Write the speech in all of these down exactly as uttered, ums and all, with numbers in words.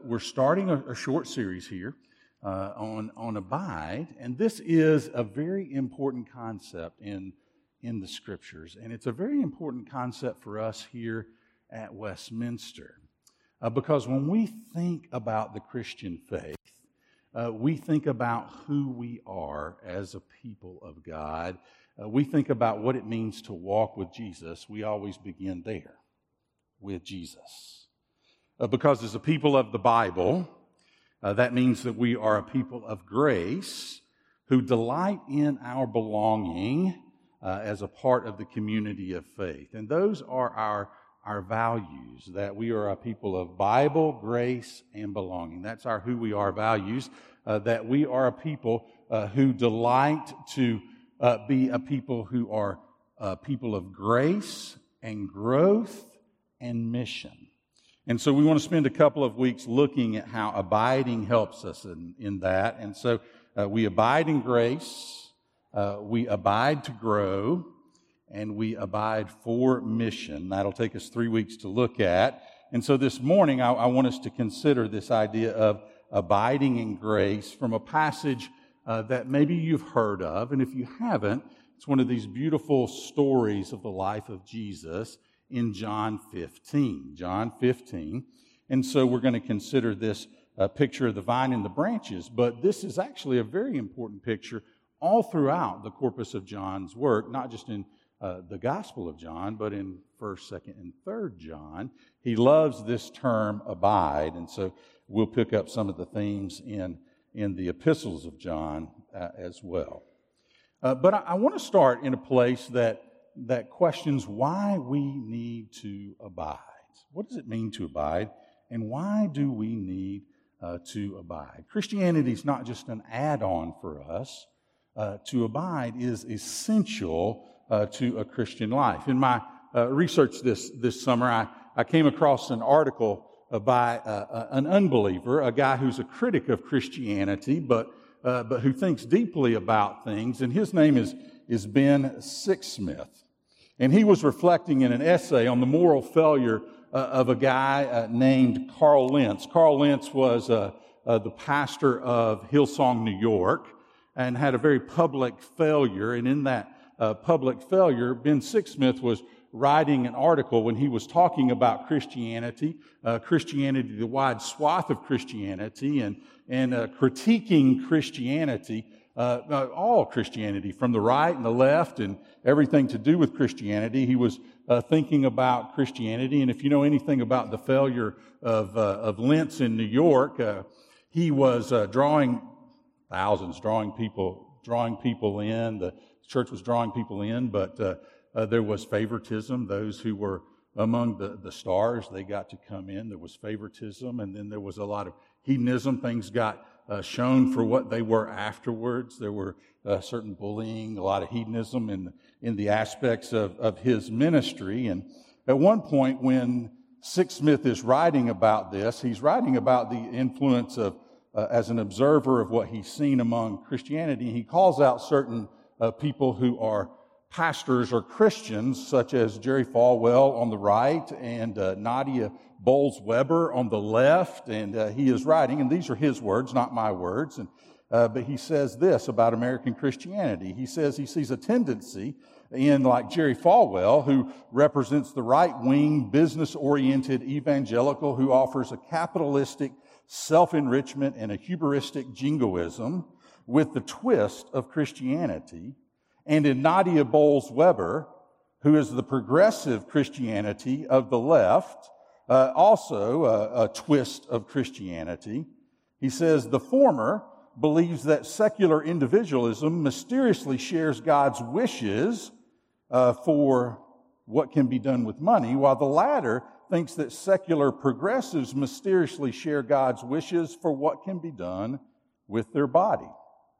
We're starting a, a short series here uh, on, on abide, and this is a very important concept in, in the Scriptures, and it's a very important concept for us here at Westminster, uh, because when we think about the Christian faith, uh, we think about who we are as a people of God. Uh, we think about what it means to walk with Jesus. We always begin there, with Jesus. Uh, because as a people of the Bible, uh, that means that we are a people of grace who delight in our belonging uh, as a part of the community of faith. And those are our, our values, that we are a people of Bible, grace, and belonging. That's our who we are values, uh, that we are a people uh, who delight to uh, be a people who are uh, people of grace and growth and mission. And so we want to spend a couple of weeks looking at how abiding helps us in, in that. And so uh, we abide in grace, uh, we abide to grow, and we abide for mission. That'll take us three weeks to look at. And so this morning I, I want us to consider this idea of abiding in grace from a passage uh, that maybe you've heard of. And if you haven't, it's one of these beautiful stories of the life of Jesus in John fifteen. John fifteen. And so we're going to consider this uh, picture of the vine and the branches, but this is actually a very important picture all throughout the corpus of John's work, not just in uh, the Gospel of John, but in first, second, and third John. He loves this term abide, and so we'll pick up some of the themes in, in the epistles of John uh, as well. Uh, but I, I want to start in a place that that questions why we need to abide. What does it mean to abide, and why do we need uh, to abide? Christianity is not just an add-on for us. Uh, to abide is essential uh, to a Christian life. In my uh, research this, this summer, I, I came across an article uh, by uh, an unbeliever, a guy who's a critic of Christianity, but uh, but who thinks deeply about things, and his name is is Ben Sixsmith. And he was reflecting in an essay on the moral failure uh, of a guy uh, named Carl Lentz. Carl Lentz was uh, uh, the pastor of Hillsong, New York, and had a very public failure. And in that uh, public failure, Ben Sixsmith was writing an article when he was talking about Christianity, uh, Christianity, the wide swath of Christianity, and, and uh, critiquing Christianity, Uh, uh, all Christianity, from the right and the left and everything to do with Christianity. He was uh, thinking about Christianity, and if you know anything about the failure of, uh, of Lentz in New York, uh, he was uh, drawing thousands, drawing people, drawing people in. The church was drawing people in, but uh, uh, there was favoritism. Those who were among the, the stars, they got to come in. There was favoritism, and then there was a lot of hedonism. Things got Uh, shown for what they were afterwards. There were uh, certain bullying, a lot of hedonism in, in the aspects of, of his ministry. And at one point when Sixsmith is writing about this, he's writing about the influence of, uh, as an observer of what he's seen among Christianity. He calls out certain uh, people who are pastors or Christians, such as Jerry Falwell on the right and uh, Nadia Bolz-Weber on the left, and uh, he is writing, and these are his words, not my words, and, uh, but he says this about American Christianity. He says he sees a tendency in, like Jerry Falwell, who represents the right-wing, business-oriented evangelical who offers a capitalistic self-enrichment and a hubristic jingoism with the twist of Christianity, and in Nadia Bolz-Weber, who is the progressive Christianity of the left, Uh, also uh, a twist of Christianity. He says the former believes that secular individualism mysteriously shares God's wishes uh, for what can be done with money, while the latter thinks that secular progressives mysteriously share God's wishes for what can be done with their body.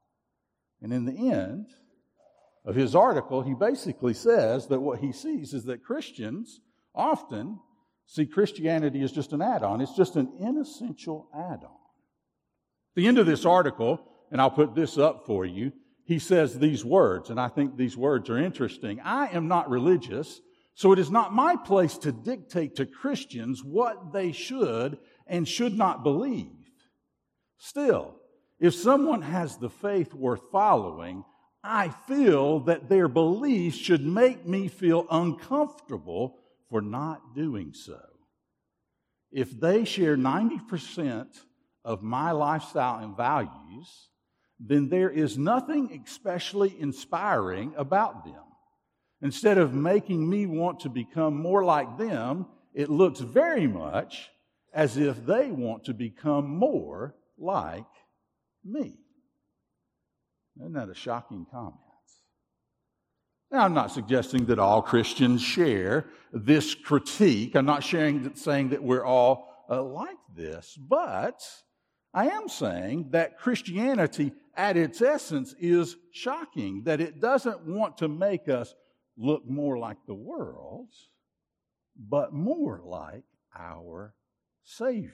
And in the end of his article, he basically says that what he sees is that Christians often see Christianity as just an add-on. It's just an inessential add-on. At the end of this article, and I'll put this up for you, he says these words, and I think these words are interesting. I am not religious, so it is not my place to dictate to Christians what they should and should not believe. Still, if someone has the faith worth following, I feel that their beliefs should make me feel uncomfortable for not doing so. If they share ninety percent of my lifestyle and values, then there is nothing especially inspiring about them. Instead of making me want to become more like them, it looks very much as if they want to become more like me. Isn't that a shocking comment? Now, I'm not suggesting that all Christians share this critique. I'm not sharing, saying that we're all uh, like this, but I am saying that Christianity at its essence is shocking, that it doesn't want to make us look more like the world, but more like our Savior.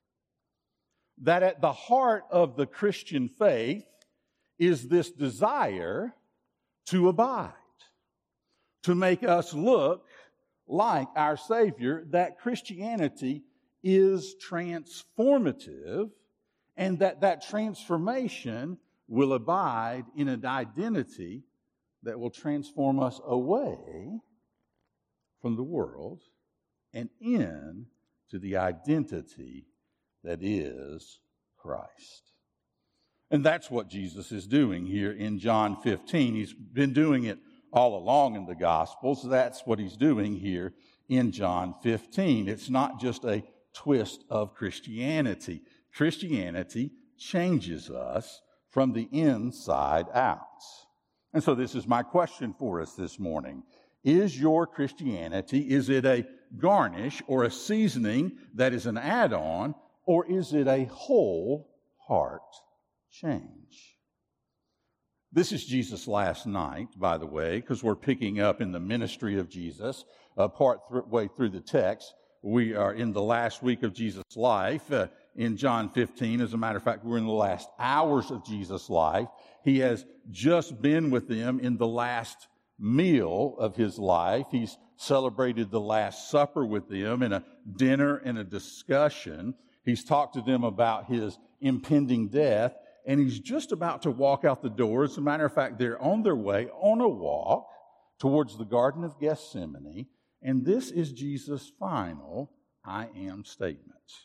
That at the heart of the Christian faith is this desire to abide, to make us look like our Savior, that Christianity is transformative, and that that transformation will abide in an identity that will transform us away from the world and in to the identity that is Christ. And that's what Jesus is doing here in John fifteen. He's been doing it all along in the Gospels. That's what he's doing here in John fifteen. It's not just a twist of Christianity. Christianity changes us from the inside out. And so this is my question for us this morning. Is your Christianity, is it a garnish or a seasoning that is an add-on, or is it a whole heart change? This is Jesus' last night, by the way, because we're picking up in the ministry of Jesus, uh, part th- way through the text. We are in the last week of Jesus' life uh, in John fifteen. As a matter of fact, we're in the last hours of Jesus' life. He has just been with them in the last meal of his life. He's celebrated the Last Supper with them in a dinner and a discussion. He's talked to them about his impending death, and he's just about to walk out the door. As a matter of fact, they're on their way on a walk towards the Garden of Gethsemane, and this is Jesus' final I am statement.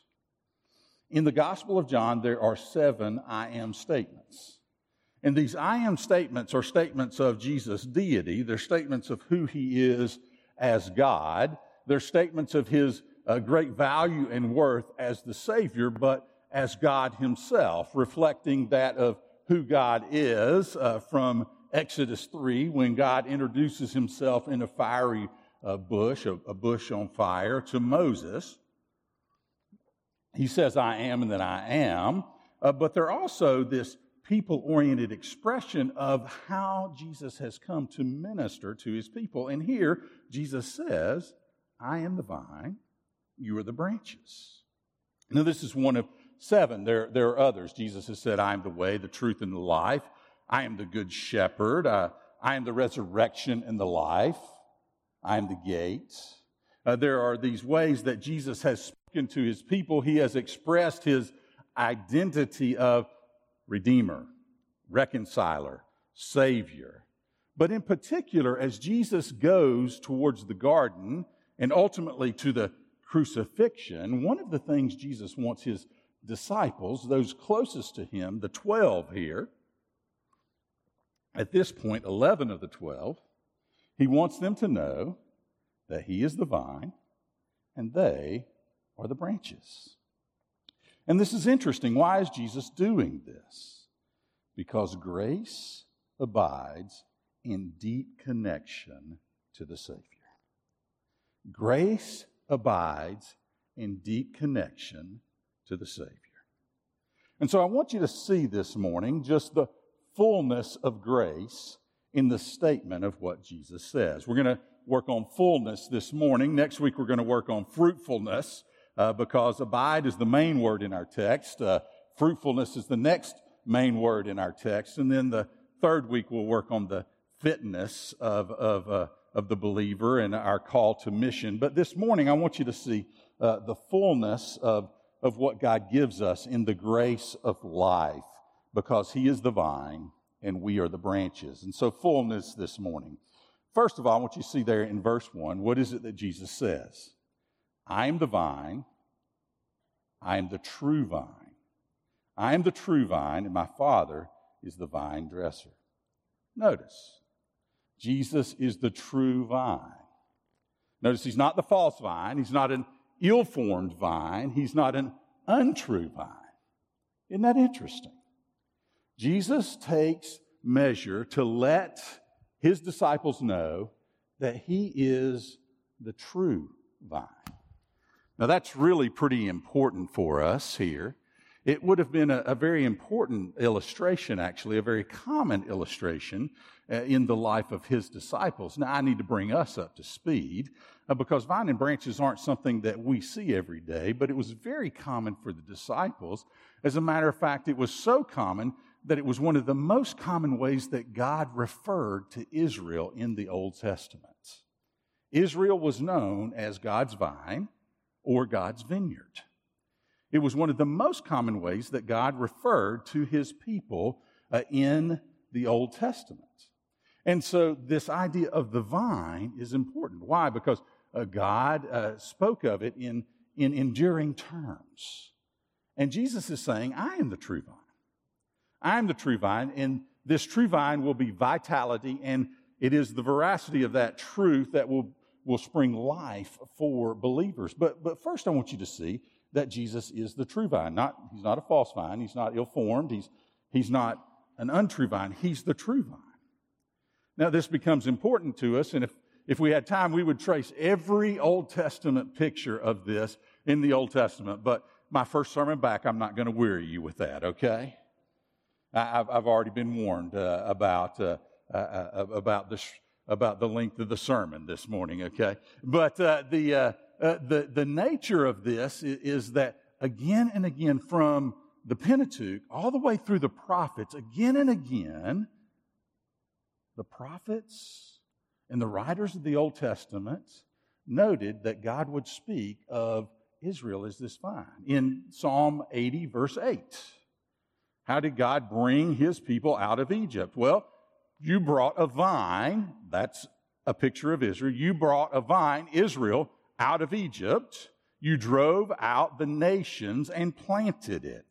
In the Gospel of John, there are seven I am statements. And these I am statements are statements of Jesus' deity. They're statements of who he is as God. They're statements of his uh, great value and worth as the Savior, but as God himself, reflecting that of who God is uh, from Exodus three, when God introduces himself in a fiery uh, bush, a, a bush on fire, to Moses. He says, I am, and that I am. Uh, but they're also this people-oriented expression of how Jesus has come to minister to his people. And here, Jesus says, I am the vine, you are the branches. Now, this is one of seven. There, there are others. Jesus has said, I am the way, the truth, and the life. I am the good shepherd. Uh, I am the resurrection and the life. I am the gate. Uh, there are these ways that Jesus has spoken to his people. He has expressed his identity of Redeemer, Reconciler, Savior. But in particular, as Jesus goes towards the garden and ultimately to the crucifixion, one of the things Jesus wants his disciples, those closest to him, the twelve here, at this point, eleven of the twelve, he wants them to know that he is the vine and they are the branches. And this is interesting. Why is Jesus doing this? Because grace abides in deep connection to the Savior. Grace abides in deep connection to the Savior. And so I want you to see this morning just the fullness of grace in the statement of what Jesus says. We're going to work on fullness this morning. Next week we're going to work on fruitfulness uh, because abide is the main word in our text. Uh, fruitfulness is the next main word in our text. And then the third week we'll work on the fitness of, of, uh, of the believer and our call to mission. But this morning I want you to see uh, the fullness of of what God gives us in the grace of life, because He is the vine and we are the branches. And so fullness this morning. First of all, I want you to see there in verse one, what is it that Jesus says? I am the vine, I am the true vine. I am the true vine, and my Father is the vine dresser. Notice, Jesus is the true vine. Notice He's not the false vine. He's not an ill-formed vine. He's not an untrue vine. Isn't that interesting? Jesus takes measure to let His disciples know that He is the true vine. Now, that's really pretty important for us here. It would have been a, a very important illustration, actually, a very common illustration uh, in the life of His disciples. Now, I need to bring us up to speed uh, because vine and branches aren't something that we see every day, but it was very common for the disciples. As a matter of fact, it was so common that it was one of the most common ways that God referred to Israel in the Old Testament. Israel was known as God's vine or God's vineyard. It was one of the most common ways that God referred to His people uh, in the Old Testament. And so this idea of the vine is important. Why? Because uh, God uh, spoke of it in, in enduring terms. And Jesus is saying, I am the true vine. I am the true vine, and this true vine will be vitality, and it is the veracity of that truth that will, will spring life for believers. But, but first I want you to see that Jesus is the true vine. Not, he's not a false vine. He's not ill-formed. He's, he's not an untrue vine. He's the true vine. Now, this becomes important to us, and if, if we had time, we would trace every Old Testament picture of this in the Old Testament. But my first sermon back, I'm not going to weary you with that, okay? I, I've, I've already been warned uh, about, uh, uh, uh, about, the, about the length of the sermon this morning, okay? But uh, the... Uh, Uh, the, the nature of this is, is that again and again from the Pentateuch all the way through the prophets, again and again, the prophets and the writers of the Old Testament noted that God would speak of Israel as this vine. In Psalm eighty, verse eight, how did God bring His people out of Egypt? Well, you brought a vine, that's a picture of Israel. You brought a vine, Israel, out of Egypt. You drove out the nations and planted it.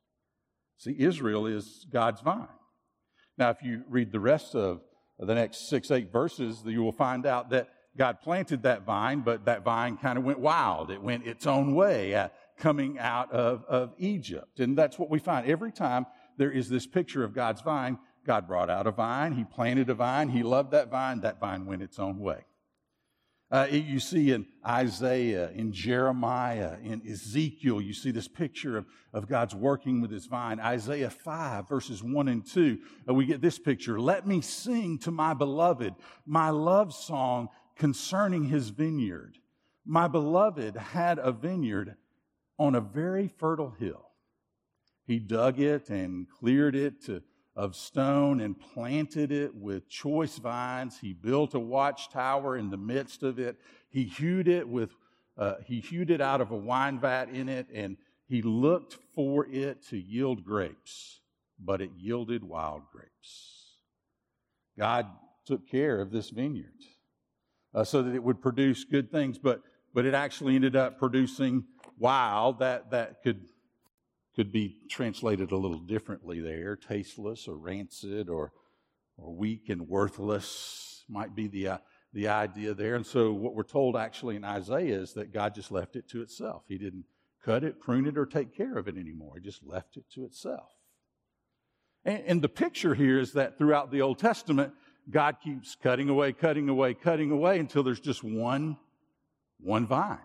See, Israel is God's vine. Now, if you read the rest of the next six, eight verses, you will find out that God planted that vine, but that vine kind of went wild. It went its own way uh, coming out of, of Egypt. And that's what we find. Every time there is this picture of God's vine, God brought out a vine. He planted a vine. He loved that vine. That vine went its own way. Uh, you see in Isaiah, in Jeremiah, in Ezekiel, you see this picture of, of God's working with His vine. Isaiah five, verses one and two, uh, we get this picture. Let me sing to my beloved my love song concerning His vineyard. My beloved had a vineyard on a very fertile hill. He dug it and cleared it to of stone and planted it with choice vines. He built a watchtower in the midst of it. He hewed it with, uh, he hewed it out of a wine vat in it, and he looked for it to yield grapes, but it yielded wild grapes. God took care of this vineyard uh, so that it would produce good things, but but it actually ended up producing wild that that could. Could be translated a little differently there. Tasteless or rancid or or weak and worthless might be the, uh, the idea there. And so what we're told actually in Isaiah is that God just left it to itself. He didn't cut it, prune it, or take care of it anymore. He just left it to itself. And, and the picture here is that throughout the Old Testament, God keeps cutting away, cutting away, cutting away until there's just one, one vine,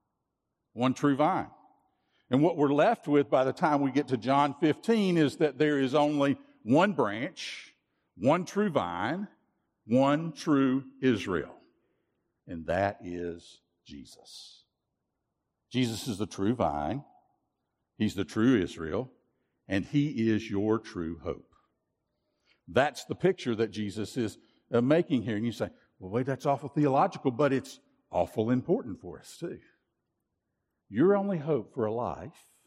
one true vine. And what we're left with by the time we get to John fifteen is that there is only one branch, one true vine, one true Israel. And that is Jesus. Jesus is the true vine. He's the true Israel. And He is your true hope. That's the picture that Jesus is uh, making here. And you say, well, wait, that's awful theological, but it's awful important for us too. Your only hope for a life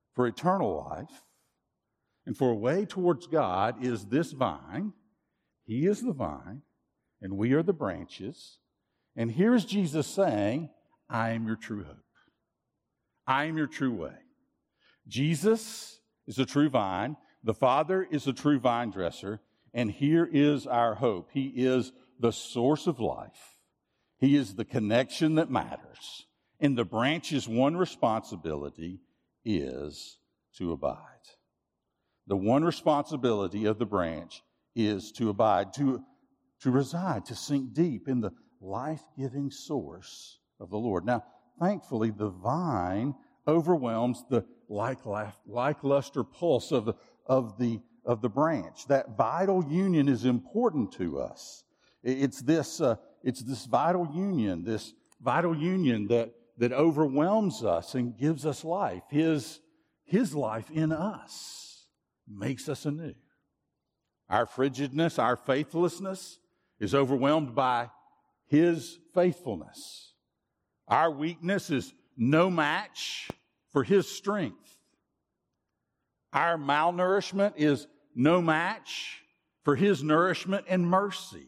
for eternal life and for a way towards God is this vine. He is the vine, and we are the branches. And here is Jesus saying, I am your true hope. I am your true way. Jesus is the true vine. The Father is the true vine dresser. And here is our hope. He is the source of life. He is the connection that matters. And the branch's one responsibility is to abide. The one responsibility of the branch is to abide, to, to reside, to sink deep in the life-giving source of the Lord. Now, thankfully, the vine overwhelms the like, like luster pulse of the, of the of the branch. That vital union is important to us. It's this uh, it's this vital union, this vital union that that overwhelms us and gives us life. His His life in us makes us anew. Our frigidness, our faithlessness is overwhelmed by His faithfulness. Our weakness is no match for His strength. Our malnourishment is no match for His nourishment and mercy.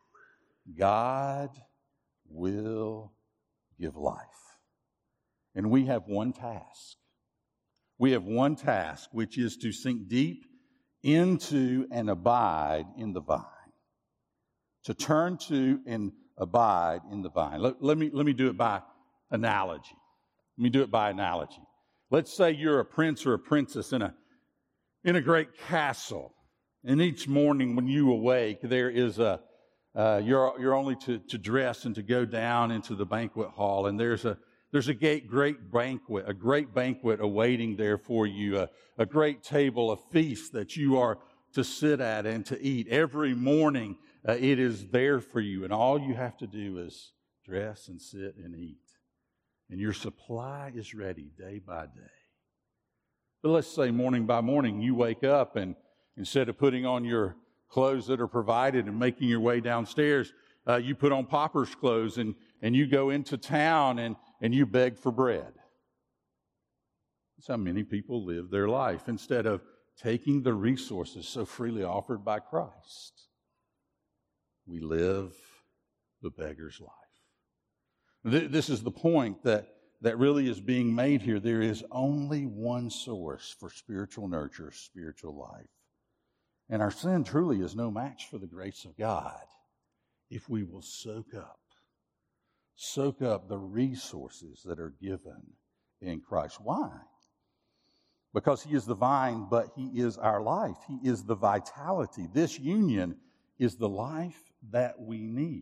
God will give life. And we have one task. We have one task, which is to sink deep into and abide in the vine. To turn to and abide in the vine. Let, let me, let me do it by analogy. Let me do it by analogy. Let's say you're a prince or a princess in a, in a great castle. And each morning when you awake, there is a, uh, you're, you're only to, to dress and to go down into the banquet hall. And there's a, there's a great, great banquet, a great banquet awaiting there for you, a, a great table, a feast that you are to sit at and to eat. Every morning uh, it is there for you. And all you have to do is dress and sit and eat. And your supply is ready day by day. But let's say morning by morning you wake up and instead of putting on your clothes that are provided and making your way downstairs, uh, you put on pauper's clothes and, and you go into town and, and you beg for bread. That's how many people live their life instead of taking the resources so freely offered by Christ. We live the beggar's life. This is the point that, that really is being made here. There is only one source for spiritual nurture, spiritual life. And our sin truly is no match for the grace of God if we will soak up, soak up the resources that are given in Christ. Why? Because He is the vine, but He is our life. He is the vitality. This union is the life that we need.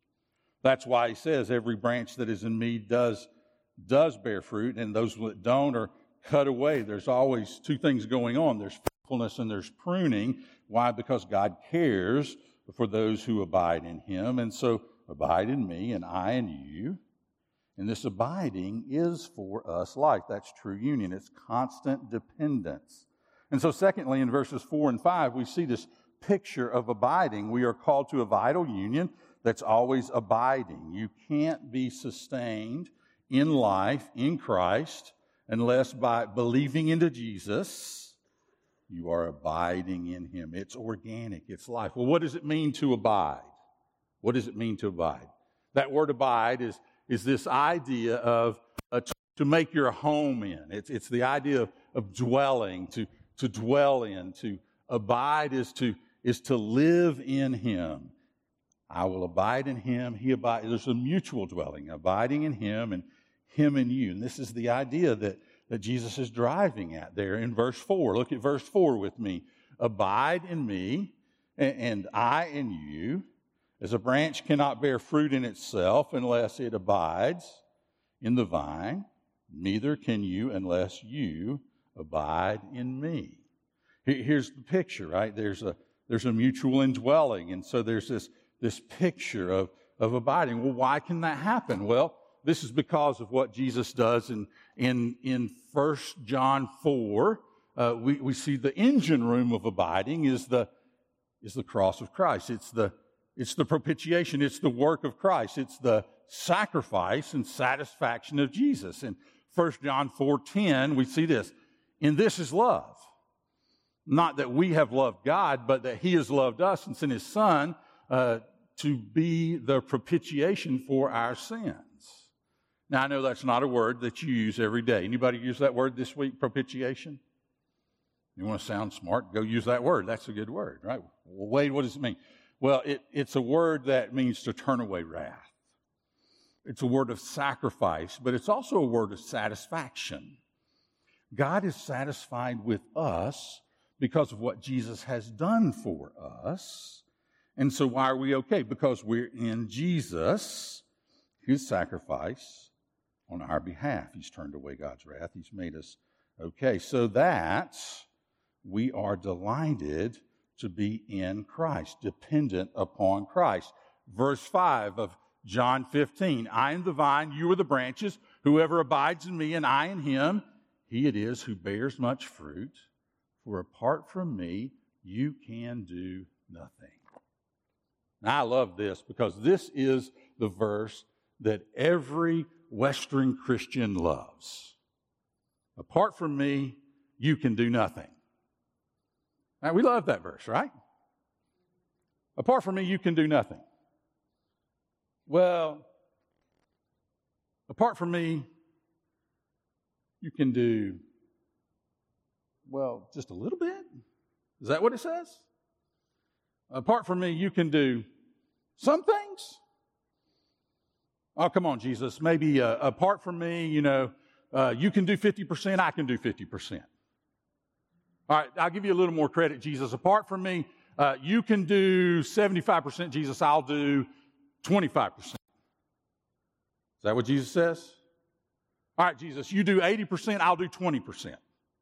That's why He says every branch that is in me does, does bear fruit, and those that don't are cut away. There's always two things going on. There's faithfulness and there's pruning. Why? Because God cares for those who abide in Him. And so abide in me and I in you. And this abiding is for us life. That's true union. It's constant dependence. And so secondly, in verses four and five, we see this picture of abiding. We are called to a vital union that's always abiding. You can't be sustained in life, in Christ, unless by believing into Jesus, you are abiding in Him. It's organic. It's life. Well, what does it mean to abide? What does it mean to abide? That word abide is, is this idea of uh, to, to make your home in. It's, it's the idea of, of dwelling, to, to dwell in. To abide is to, is to live in Him. I will abide in Him. He abide. There's a mutual dwelling, abiding in Him and Him in you. And this is the idea that, that Jesus is driving at there in verse four. Look at verse four with me. Abide in me, and, and I in you. As a branch cannot bear fruit in itself unless it abides in the vine, neither can you unless you abide in me. Here's the picture, right? There's a there's a mutual indwelling, and so there's this this picture of, of abiding. Well, why can that happen? Well, this is because of what Jesus does in in in First John four. Uh, we we see the engine room of abiding is the is the cross of Christ. It's the it's the propitiation. It's the work of Christ. It's the sacrifice and satisfaction of Jesus. In First John four ten, we see this. And this is love. Not that we have loved God, but that He has loved us and sent His Son uh, to be the propitiation for our sins. Now, I know that's not a word that you use every day. Anybody use that word this week, propitiation? You want to sound smart? Go use that word. That's a good word, right? Well, Wade, what does it mean? Well, it, it's a word that means to turn away wrath. It's a word of sacrifice, but it's also a word of satisfaction. God is satisfied with us because of what Jesus has done for us. And so why are we okay? Because we're in Jesus, His sacrifice on our behalf. He's turned away God's wrath. He's made us okay. So that we are delighted to be in Christ, dependent upon Christ. Verse five of John fifteen, I am the vine, you are the branches. Whoever abides in me and I in him, he it is who bears much fruit. For apart from me, you can do nothing. Now, I love this because this is the verse that every Western Christian loves. Apart from me, you can do nothing. Now, we love that verse, right? Apart from me, you can do nothing. Well, apart from me, you can do, well, just a little bit. Is that what it says? Apart from me, you can do some things. Oh, come on, Jesus. Maybe uh, apart from me, you know, uh, you can do fifty percent, I can do fifty percent. All right, I'll give you a little more credit, Jesus. Apart from me, uh, you can do seventy-five percent, Jesus. I'll do twenty-five percent. Is that what Jesus says? All right, Jesus, you do eighty percent, I'll do twenty percent.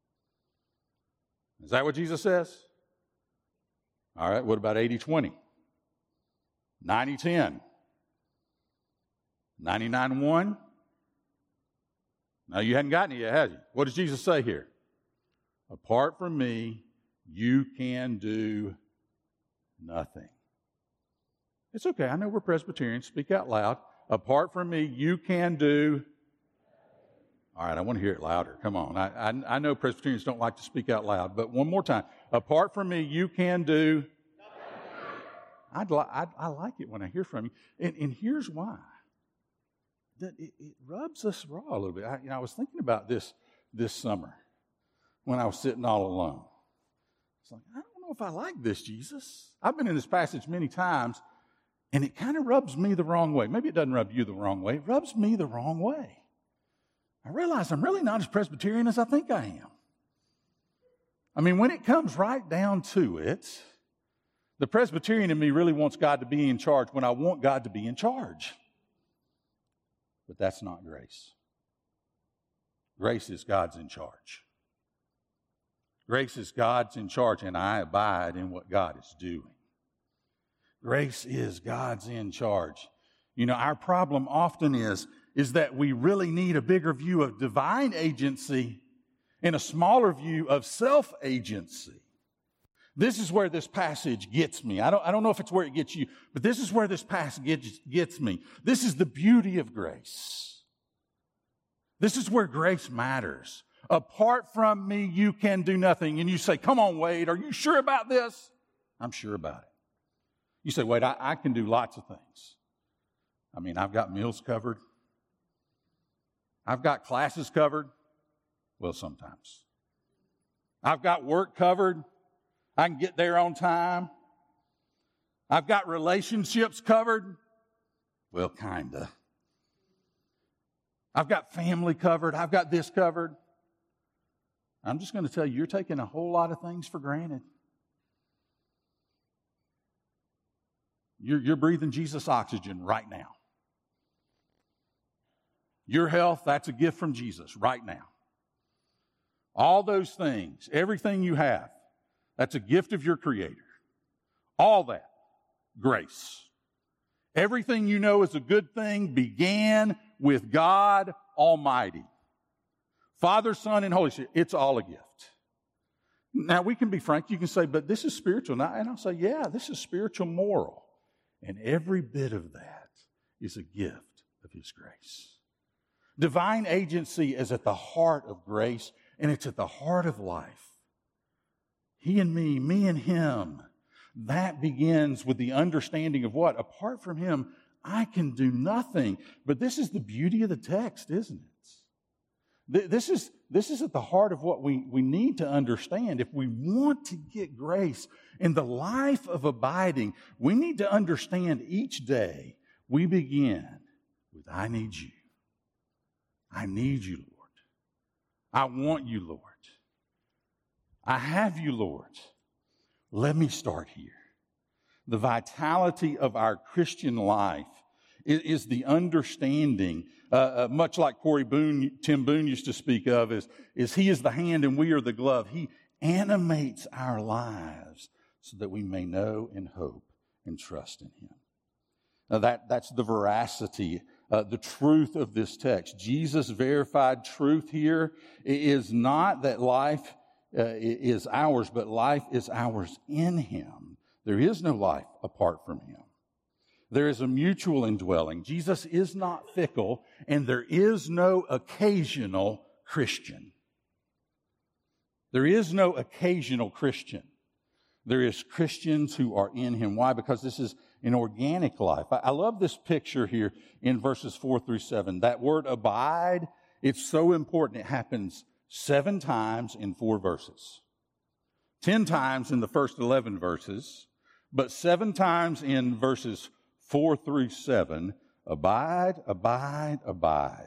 Is that what Jesus says? All right, what about eighty twenty? ninety ten? ninety-nine one? No, you hadn't gotten it yet, have you? What does Jesus say here? Apart from me, you can do nothing. It's okay. I know we're Presbyterians. Speak out loud. Apart from me, you can do. All right, I want to hear it louder. Come on. I, I, I know Presbyterians don't like to speak out loud, but one more time. Apart from me, you can do. I'd li- I'd, I like it when I hear from you. And, and here's why. That it, it rubs us raw a little bit. I, you know, I was thinking about this this summer when I was sitting all alone. It's like, I don't know if I like this, Jesus. I've been in this passage many times, and it kind of rubs me the wrong way. Maybe it doesn't rub you the wrong way. It rubs me the wrong way. I realize I'm really not as Presbyterian as I think I am. I mean, when it comes right down to it, the Presbyterian in me really wants God to be in charge when I want God to be in charge. But that's not grace. Grace is God's in charge. Grace is God's in charge, and I abide in what God is doing. Grace is God's in charge. You know, our problem often is, is that we really need a bigger view of divine agency and a smaller view of self-agency. This is where this passage gets me. I don't, I don't know if it's where it gets you, but this is where this passage gets, gets me. This is the beauty of grace. This is where grace matters. Apart from me, you can do nothing. And you say, come on, Wade, are you sure about this? I'm sure about it. You say, Wade, I, I can do lots of things. I mean, I've got meals covered. I've got classes covered. Well, sometimes. I've got work covered. I can get there on time. I've got relationships covered. Well, kinda. I've got family covered. I've got this covered. I'm just going to tell you, you're taking a whole lot of things for granted. You're, you're breathing Jesus oxygen right now. Your health, that's a gift from Jesus right now. All those things, everything you have, that's a gift of your Creator. All that, grace. Everything you know is a good thing began with God Almighty. Father, Son, and Holy Spirit, it's all a gift. Now, we can be frank. You can say, but this is spiritual. And I'll say, yeah, this is spiritual moral. And every bit of that is a gift of His grace. Divine agency is at the heart of grace, and it's at the heart of life. He and me, me and him. That begins with the understanding of what? Apart from him, I can do nothing. But this is the beauty of the text, isn't it? This is, this is at the heart of what we, we need to understand. If we want to get grace in the life of abiding, we need to understand each day we begin with, I need you. I need you, Lord. I want you, Lord. I have you, Lord. Let me start here. The vitality of our Christian life is, is the understanding, uh, uh, much like Corey Boone, Tim Boone used to speak of, is, is he is the hand and we are the glove. He animates our lives so that we may know and hope and trust in him. Now that, that's the veracity, uh, the truth of this text. Jesus' verified truth here is not that life uh, is ours, but life is ours in him. There is no life apart from him. There is a mutual indwelling. Jesus is not fickle, and there is no occasional Christian. There is no occasional Christian. There is Christians who are in him. Why? Because this is an organic life. I love this picture here in verses four through seven. That word abide, it's so important. It happens seven times in four verses. Ten times in the first eleven verses, but seven times in verses four through seven. Abide, abide, abide.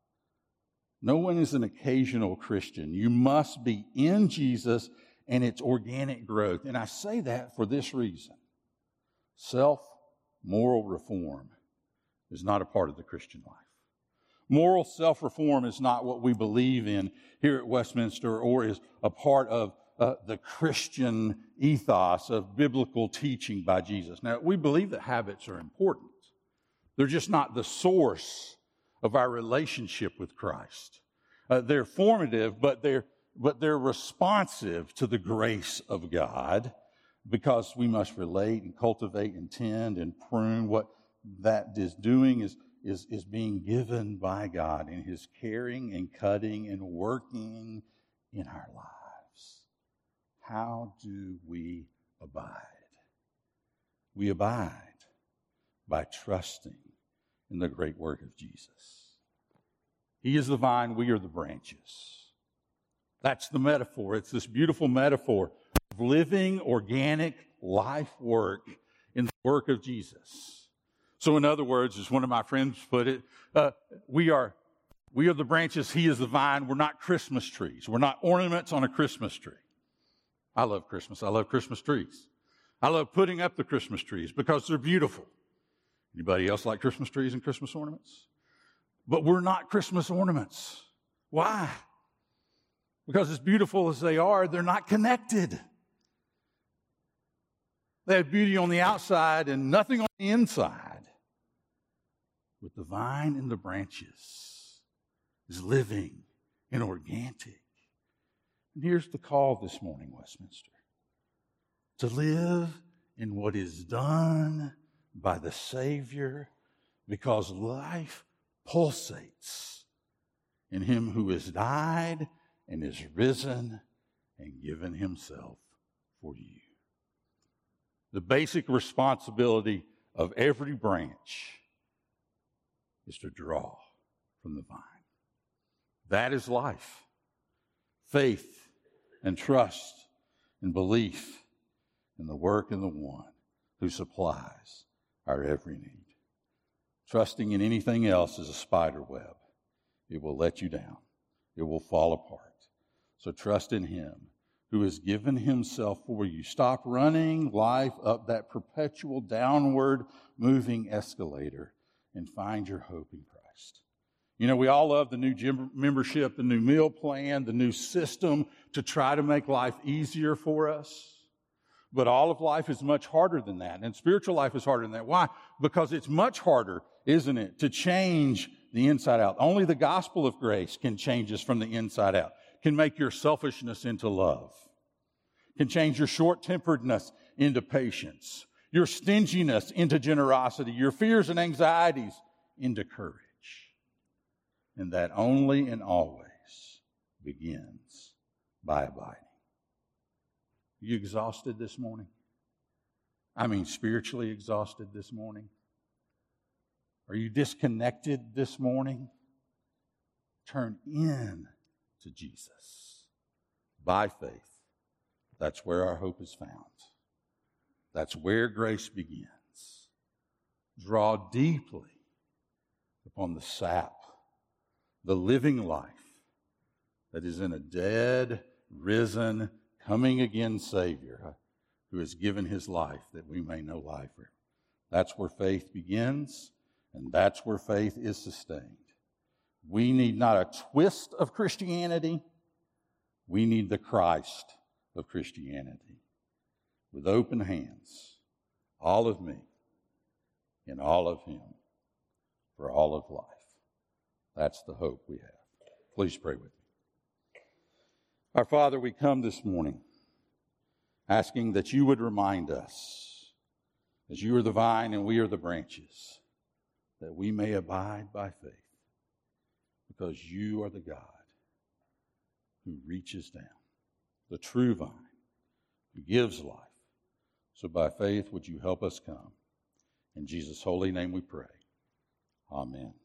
No one is an occasional Christian. You must be in Jesus and its organic growth. And I say that for this reason. Self-moral reform is not a part of the Christian life. Moral self-reform is not what we believe in here at Westminster or is a part of uh, the Christian ethos of biblical teaching by Jesus. Now, we believe that habits are important. They're just not the source of our relationship with Christ. Uh, they're formative, but they're but they're responsive to the grace of God because we must relate and cultivate and tend and prune. What that is doing is, is, is being given by God in his caring and cutting and working in our lives. How do we abide? We abide by trusting in the great work of Jesus. He is the vine, we are the branches. That's the metaphor. It's this beautiful metaphor of living, organic life work in the work of Jesus. So in other words, as one of my friends put it, uh, we are we are the branches, he is the vine. We're not Christmas trees. We're not ornaments on a Christmas tree. I love Christmas. I love Christmas trees. I love putting up the Christmas trees because they're beautiful. Anybody else like Christmas trees and Christmas ornaments? But we're not Christmas ornaments. Why? Because as beautiful as they are, they're not connected. They have beauty on the outside and nothing on the inside. With the vine and the branches is living and organic. And here's the call this morning, Westminster. To live in what is done by the Savior, because life pulsates in him who has died and is risen and given himself for you. The basic responsibility of every branch is to draw from the vine. That is life. Faith and trust and belief in the work of the one who supplies our every need. Trusting in anything else is a spider web. It will let you down. It will fall apart. So trust in him who has given himself for you. Stop running life up that perpetual downward moving escalator and find your hope in Christ. You know, we all love the new gym membership, the new meal plan, the new system to try to make life easier for us. But all of life is much harder than that. And spiritual life is harder than that. Why? Because it's much harder, isn't it, to change the inside out. Only the gospel of grace can change us from the inside out. Can make your selfishness into love. Can change your short-temperedness into patience. Your stinginess into generosity. Your fears and anxieties into courage. And that only and always begins by abiding. Are you exhausted this morning? I mean, spiritually exhausted this morning? Are you disconnected this morning? Turn in to Jesus by faith. That's where our hope is found. That's where grace begins. Draw deeply upon the sap, the living life that is in a dead, risen, coming again Savior who has given his life that we may know life. That's where faith begins, and that's where faith is sustained. We need not a twist of Christianity. We need the Christ of Christianity. With open hands, all of me and all of him for all of life. That's the hope we have. Please pray with me. Our Father, we come this morning asking that you would remind us, as you are the vine and we are the branches, that we may abide by faith, because you are the God who reaches down, the true vine, who gives life. So by faith, would you help us come? In Jesus' holy name we pray. Amen.